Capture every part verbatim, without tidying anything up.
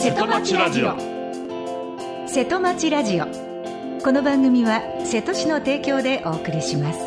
瀬戸町ラジオ。瀬戸町ラジオ、この番組は瀬戸市の提供でお送りします。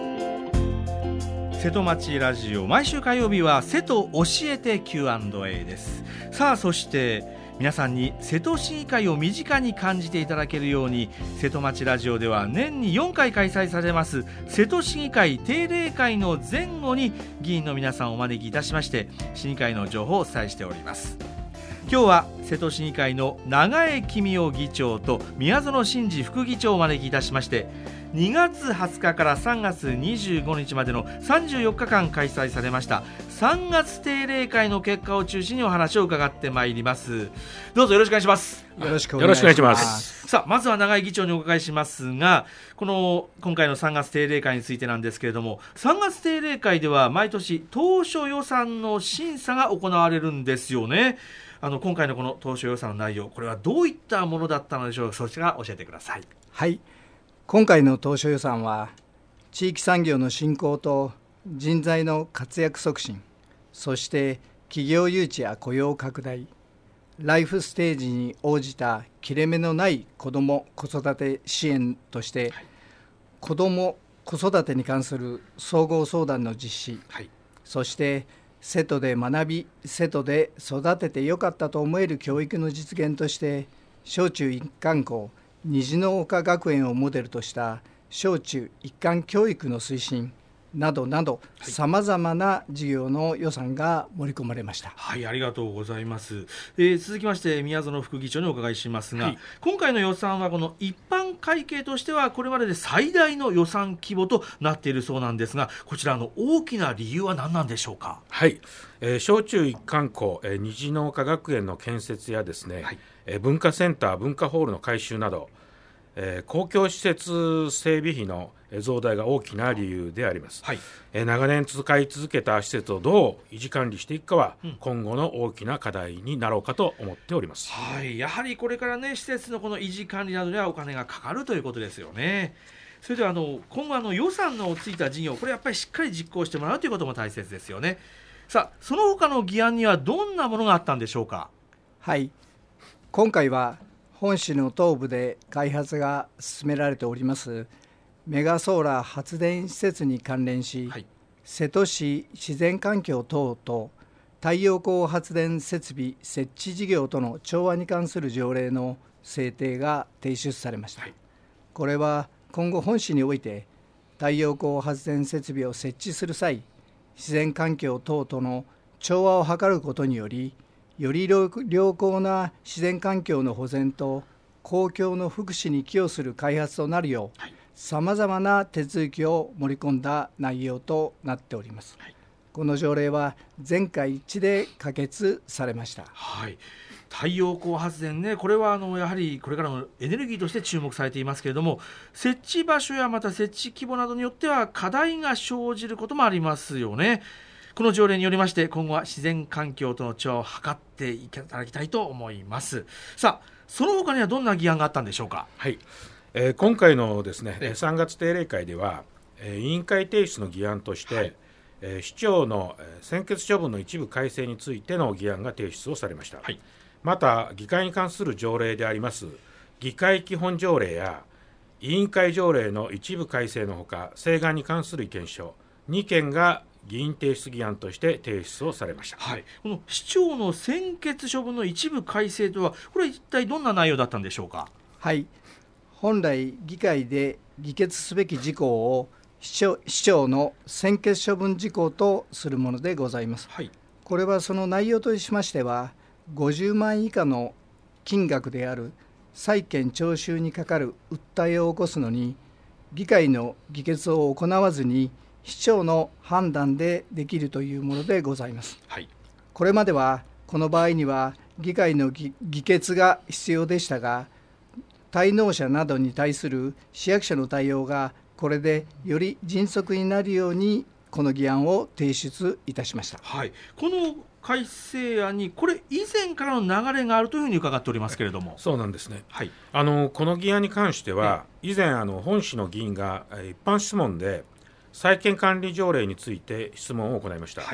瀬戸町ラジオ、毎週火曜日は瀬戸教えて キューアンドエー です。さあ、そして皆さんに瀬戸市議会を身近に感じていただけるように、瀬戸町ラジオでは年によんかい開催されます瀬戸市議会定例会の前後に議員の皆さんをお招きいたしまして、市議会の情報をお伝えしております。今日は瀬戸市議会の長江公夫議長と宮園真司副議長をお招きいたしまして、にがつはつかからさんがつにじゅうごにちまでのさんじゅうよっかかん開催されましたさんがつ定例会の結果を中心にお話を伺ってまいります。どうぞよろしくお願いします。 よろしくお願いします。 さあ、まずは長江議長にお伺いしますが、この今回のさんがつ定例会についてなんですけれども、さんがつ定例会では毎年当初予算の審査が行われるんですよね。あの今回のこの当初予算の内容、これはどういったものだったのでしょうか。そちら教えてください。 はい、今回の当初予算は地域産業の振興と人材の活躍促進、そして企業誘致や雇用拡大、ライフステージに応じた切れ目のない子ども子育て支援として、はい、子ども子育てに関する総合相談の実施、はい、そして瀬戸で学び瀬戸で育ててよかったと思える教育の実現として、小中一貫校虹の丘学園をモデルとした小中一貫教育の推進などなど、さまざまな事業の予算が盛り込まれました。 はい、ありがとうございます。えー、続きまして宮園副議長にお伺いしますが、はい、今回の予算はこの一般会計としてはこれまでで最大の予算規模となっているそうなんですが、こちらの大きな理由は何なんでしょうか。 はい、えー、小中一貫校、えー、虹の丘学園の建設やですね、はい、えー、文化センター文化ホールの改修など、えー、公共施設整備費の増大が大きな理由であります。はい、えー、長年使い続けた施設をどう維持管理していくかは、うん、今後の大きな課題になろうかと思っております。 はい、やはりこれからね、施設のこの維持管理などにはお金がかかるということですよね。それではあの今後あの予算のついた事業、これやっぱりしっかり実行してもらうということも大切ですよね。さあ、その他の議案にはどんなものがあったんでしょうか。 はい、今回は本市の東部で開発が進められておりますメガソーラー発電施設に関連し、はい、瀬戸市自然環境等と太陽光発電設備設置事業との調和に関する条例の制定が提出されました。はい、これは今後本市において太陽光発電設備を設置する際、自然環境等との調和を図ることにより、より良好な自然環境の保全と公共の福祉に寄与する開発となるよう、さまざまな手続きを盛り込んだ内容となっております。はい、この条例は全会一致で可決されました。 はい、太陽光発電ね、これはあのやはりこれからのエネルギーとして注目されていますけれども、設置場所やまた設置規模などによっては課題が生じることもありますよね。この条例によりまして、今後は自然環境との調和を図っていただきたいと思います。さあ、その他にはどんな議案があったんでしょうか。 はい、えー、今回のですね、さんがつ定例会では、えー、委員会提出の議案として、はい、えー、市長の専決処分の一部改正についての議案が提出をされました。はい、また議会に関する条例であります議会基本条例や委員会条例の一部改正のほか、請願に関する意見書にけんが議員提出議案として提出をされました。 はい、この市長の専決処分の一部改正とは、これは一体どんな内容だったんでしょうか。 はい、本来議会で議決すべき事項を市長、市長の専決処分事項とするものでございます。はい、これはその内容としましては、ごじゅうまんえん以下の金額である債権徴収にかかる訴えを起こすのに、議会の議決を行わずに市長の判断でできるというものでございます。はい、これまではこの場合には議会の 議, 議決が必要でしたが、滞納者などに対する市役所の対応がこれでより迅速になるように、この議案を提出いたしました。 はい、この改正案にこれ以前からの流れがあるというふうに伺っておりますけれども。 そうなんですね。はい、あのこの議案に関しては、以前あの本市の議員が一般質問で債権管理条例について質問を行いました。はい、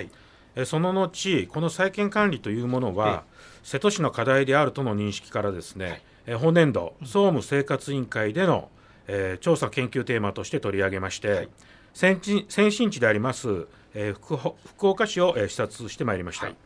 その後この再建管理というものは瀬戸市の課題であるとの認識からですね、本年度総務生活委員会での、えー、調査研究テーマとして取り上げまして、はい、先, 先進地であります、えー、福, 福岡市を、えー、視察してまいりました、はい、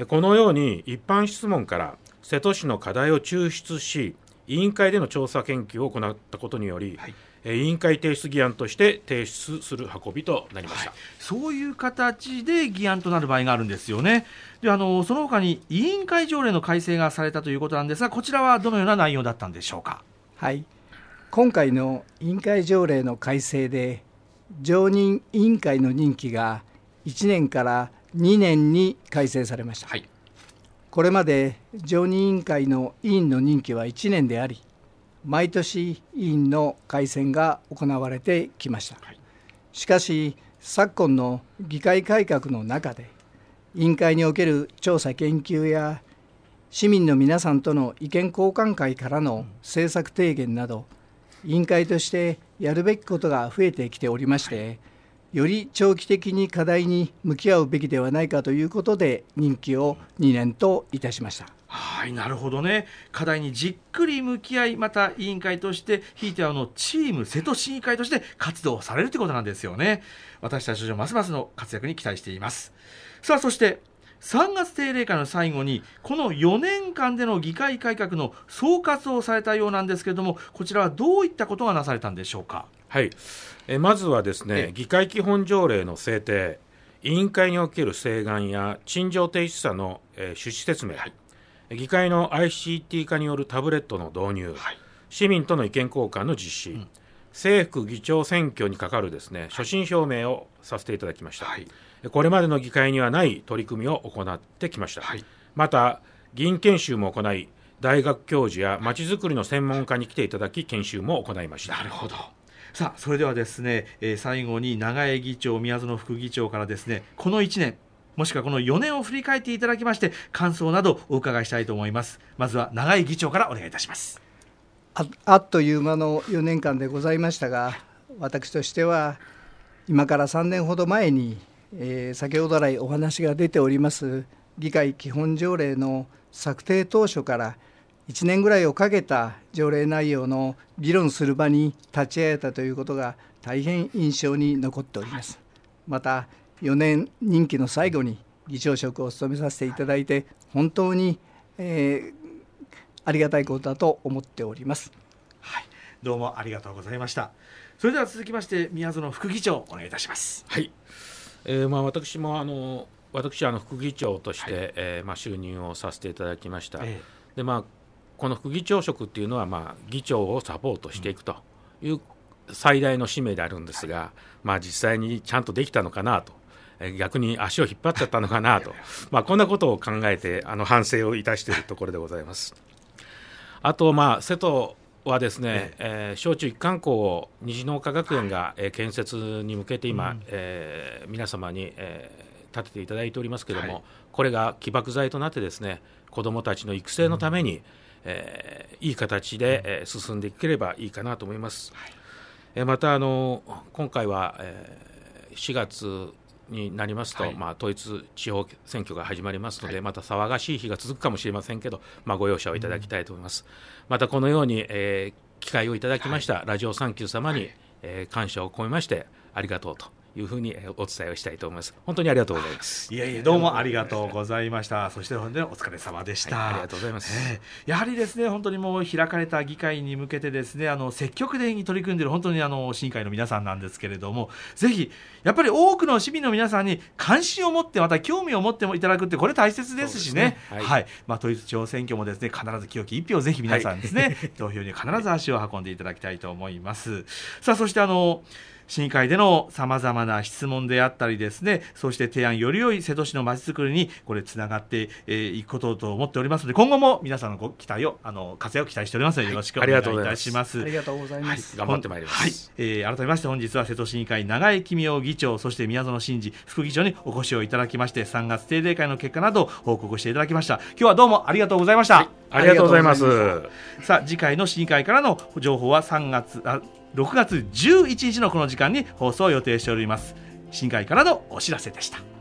このように一般質問から瀬戸市の課題を抽出し委員会での調査研究を行ったことにより、はい、委員会提出議案として提出する運びとなりました、はい、 そういう形で議案となる場合があるんですよね。であのその他に委員会条例の改正がされたということなんですが、こちらはどのような内容だったんでしょうか。 はい、今回の委員会条例の改正で常任委員会の任期がいちねんからにねんに改正されました、はい、これまで常任委員会の委員の任期はいちねんであり、毎年委員の改選が行われてきました、はい、しかし昨今の議会改革の中で委員会における調査研究や市民の皆さんとの意見交換会からの政策提言など委員会としてやるべきことが増えてきておりまして、より長期的に課題に向き合うべきではないかということで任期をにねんといたしました。 はい、なるほどね。課題にじっくり向き合い、また委員会としてひいてはあのチーム瀬戸市議会として活動されるということなんですよね。私たちはますますの活躍に期待しています。さあそしてさんがつ定例会の最後にこのよねんかんでの議会改革の総括をされたようなんですけれども、こちらはどういったことがなされたんでしょうか。 はい、えまずはですね、議会基本条例の制定、委員会における請願や陳情提出者の、えー、趣旨説明、はい、議会の アイシーティー 化によるタブレットの導入、はい、市民との意見交換の実施、うん、正副議長選挙にかかるですね、所信表明をさせていただきました、はい、これまでの議会にはない取り組みを行ってきました、はい、また議員研修も行い、大学教授やまちづくりの専門家に来ていただき研修も行いました。 なるほど。さあそれではですね、えー、最後に長江議長、宮園副議長からですね、このいちねんもしくはこのよねんを振り返っていただきまして感想などお伺いしたいと思います。まずは長江議長からお願いいたします。 あ, あっという間のよねんかんでございましたが、私としては今からさんねんほど前に、えー、先ほど来お話が出ております議会基本条例の策定当初からいちねんぐらいをかけた条例内容の議論する場に立ち会えたということが大変印象に残っております。またよねん任期の最後に議長職を務めさせていただいて本当に、えー、ありがたいことだと思っております。 はい、どうもありがとうございました。それでは続きまして宮園副議長お願いいたします。 はい、えーまあ、私もあの私あの副議長として、はいえーまあ、就任をさせていただきました、えーでまあこの副議長職っていうのは、まあ、議長をサポートしていくという最大の使命であるんですが、まあ、実際にちゃんとできたのかなと、逆に足を引っ張っちゃったのかなとまあこんなことを考えてあの反省をいたしているところでございます。あと、まあ、瀬戸はですね、えー、小中一貫校を虹農科学園が、えー、建設に向けて今、うんえー、皆様に、えー、立てていただいておりますけれども、はい、これが起爆剤となってですね、子どもたちの育成のために、うんえー、いい形で、えー、進んでいければいいかなと思います、はいえー、またあの今回は、えー、しがつになりますと、はいまあ、統一地方選挙が始まりますので、はい、また騒がしい日が続くかもしれませんけど、まあ、ご容赦をいただきたいと思います、うん、またこのように、えー、機会をいただきました、はい、ラジオサンキュー様に、はいえー、感謝を込めましてありがとうというふうにお伝えをしたいと思います。本当にありがとうございます。 いやいやどうもありがとうございました。そして本当にお疲れ様でした、 はい、ありがとうございます、 えー、やはりですね本当にもう開かれた議会に向けてですねあの積極的に取り組んでいる本当にあの市議会の皆さんなんですけれども、ぜひやっぱり多くの市民の皆さんに関心を持ってまた興味を持ってもいただくってこれ大切ですしね。はい、はいまあ、統一地方選挙もですね必ず清き一票ぜひ皆さんですね、はい、投票に必ず足を運んでいただきたいと思います。さあそしてあの市議会でのさまざまな質問であったりですね、そして提案より良い瀬戸市のまちづくりにこれつながってい、えー、くことと思っておりますので、今後も皆さんのご期待をあの活躍を期待しておりますので、よろしくお願いいたします。 ありがとうございます。 はい、頑張ってまいります。 はいえー、改めまして本日は瀬戸市議会長江公夫議長、そして宮園真司副議長にお越しをいただきましてさんがつ定例会の結果など報告していただきました。今日はどうもありがとうございました。はい、 ありがとうございます。 さあ次回の市議会からの情報はさんがつあろくがつじゅういちにちのこの時間に放送を予定しております。市議会からのお知らせでした。